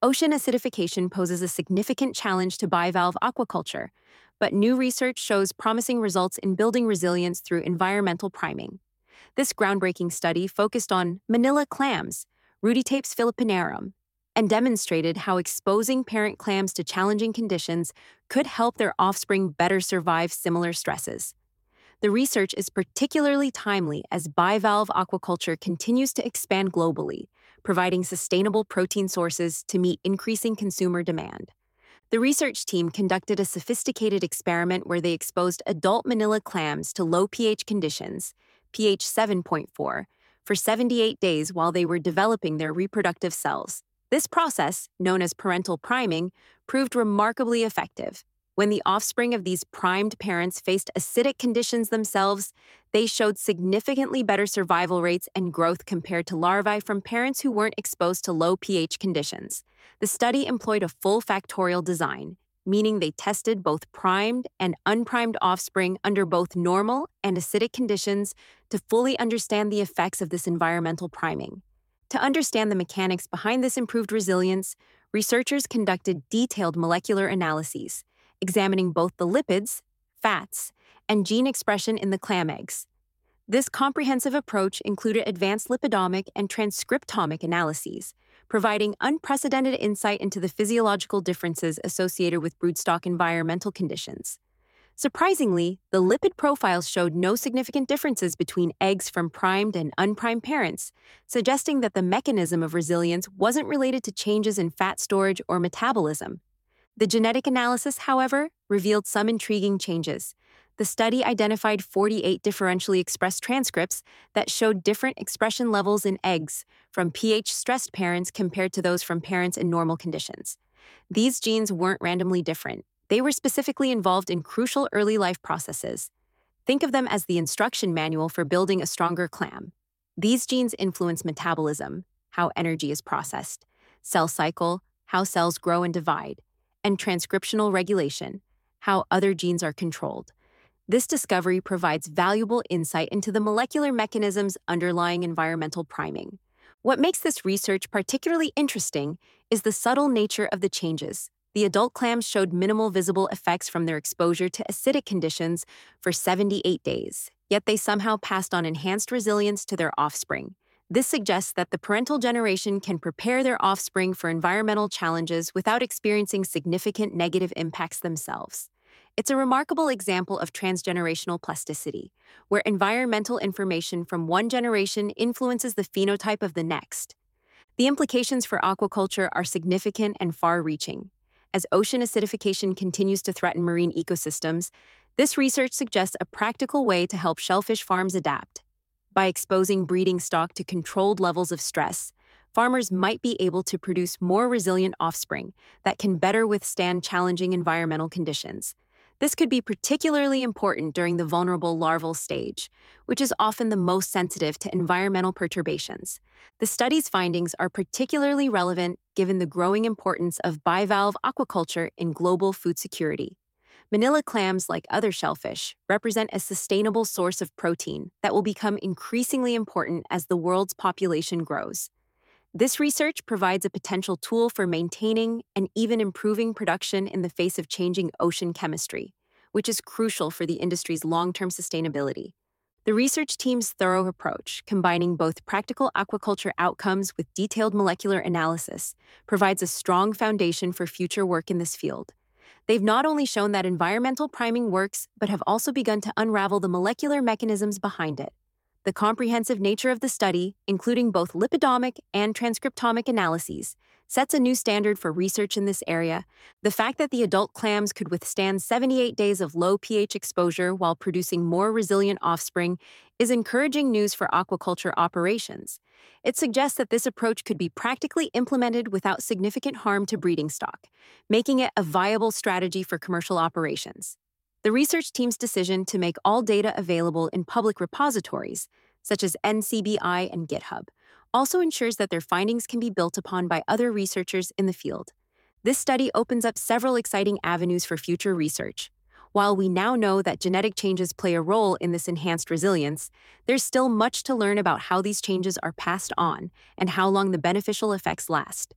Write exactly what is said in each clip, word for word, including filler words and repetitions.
Ocean acidification poses a significant challenge to bivalve aquaculture, but new research shows promising results in building resilience through environmental priming. This groundbreaking study focused on manila clams, Ruditapes philippinarum, and demonstrated how exposing parent clams to challenging conditions could help their offspring better survive similar stresses. The research is particularly timely as bivalve aquaculture continues to expand globally, providing sustainable protein sources to meet increasing consumer demand. The research team conducted a sophisticated experiment where they exposed adult manila clams to low pH conditions, pH seven point four, for seventy-eight days while they were developing their reproductive cells. This process, known as parental priming, proved remarkably effective. When the offspring of these primed parents faced acidic conditions themselves, they showed significantly better survival rates and growth compared to larvae from parents who weren't exposed to low pH conditions. The study employed a full factorial design, meaning they tested both primed and unprimed offspring under both normal and acidic conditions to fully understand the effects of this environmental priming. To understand the mechanics behind this improved resilience, researchers conducted detailed molecular analyses, examining both the lipids, fats, and gene expression in the clam eggs. This comprehensive approach included advanced lipidomic and transcriptomic analyses, providing unprecedented insight into the physiological differences associated with broodstock environmental conditions. Surprisingly, the lipid profiles showed no significant differences between eggs from primed and unprimed parents, suggesting that the mechanism of resilience wasn't related to changes in fat storage or metabolism. The genetic analysis, however, revealed some intriguing changes. The study identified forty-eight differentially expressed transcripts that showed different expression levels in eggs from pH-stressed parents compared to those from parents in normal conditions. These genes weren't randomly different. They were specifically involved in crucial early life processes. Think of them as the instruction manual for building a stronger clam. These genes influence metabolism, how energy is processed, cell cycle, how cells grow and divide, and transcriptional regulation, how other genes are controlled. This discovery provides valuable insight into the molecular mechanisms underlying environmental priming. What makes this research particularly interesting is the subtle nature of the changes. The adult clams showed minimal visible effects from their exposure to acidic conditions for seventy-eight days, yet they somehow passed on enhanced resilience to their offspring. This suggests that the parental generation can prepare their offspring for environmental challenges without experiencing significant negative impacts themselves. It's a remarkable example of transgenerational plasticity, where environmental information from one generation influences the phenotype of the next. The implications for aquaculture are significant and far-reaching. As ocean acidification continues to threaten marine ecosystems, this research suggests a practical way to help shellfish farms adapt. By exposing breeding stock to controlled levels of stress, farmers might be able to produce more resilient offspring that can better withstand challenging environmental conditions. This could be particularly important during the vulnerable larval stage, which is often the most sensitive to environmental perturbations. The study's findings are particularly relevant given the growing importance of bivalve aquaculture in global food security. Manila clams, like other shellfish, represent a sustainable source of protein that will become increasingly important as the world's population grows. This research provides a potential tool for maintaining and even improving production in the face of changing ocean chemistry, which is crucial for the industry's long-term sustainability. The research team's thorough approach, combining both practical aquaculture outcomes with detailed molecular analysis, provides a strong foundation for future work in this field. They've not only shown that environmental priming works, but have also begun to unravel the molecular mechanisms behind it. The comprehensive nature of the study, including both lipidomic and transcriptomic analyses, sets a new standard for research in this area. The fact that the adult clams could withstand seventy-eight days of low pH exposure while producing more resilient offspring is encouraging news for aquaculture operations. It suggests that this approach could be practically implemented without significant harm to breeding stock, making it a viable strategy for commercial operations. The research team's decision to make all data available in public repositories, such as N C B I and GitHub, also ensures that their findings can be built upon by other researchers in the field. This study opens up several exciting avenues for future research. While we now know that genetic changes play a role in this enhanced resilience, there's still much to learn about how these changes are passed on and how long the beneficial effects last.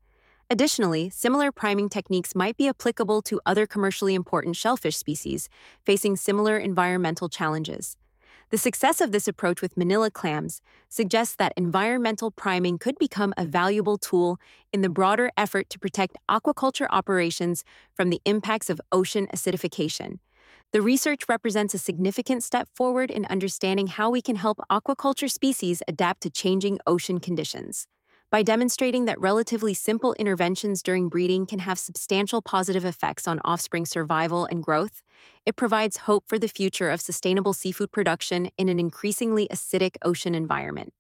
Additionally, similar priming techniques might be applicable to other commercially important shellfish species facing similar environmental challenges. The success of this approach with manila clams suggests that environmental priming could become a valuable tool in the broader effort to protect aquaculture operations from the impacts of ocean acidification. The research represents a significant step forward in understanding how we can help aquaculture species adapt to changing ocean conditions. By demonstrating that relatively simple interventions during breeding can have substantial positive effects on offspring survival and growth, it provides hope for the future of sustainable seafood production in an increasingly acidic ocean environment.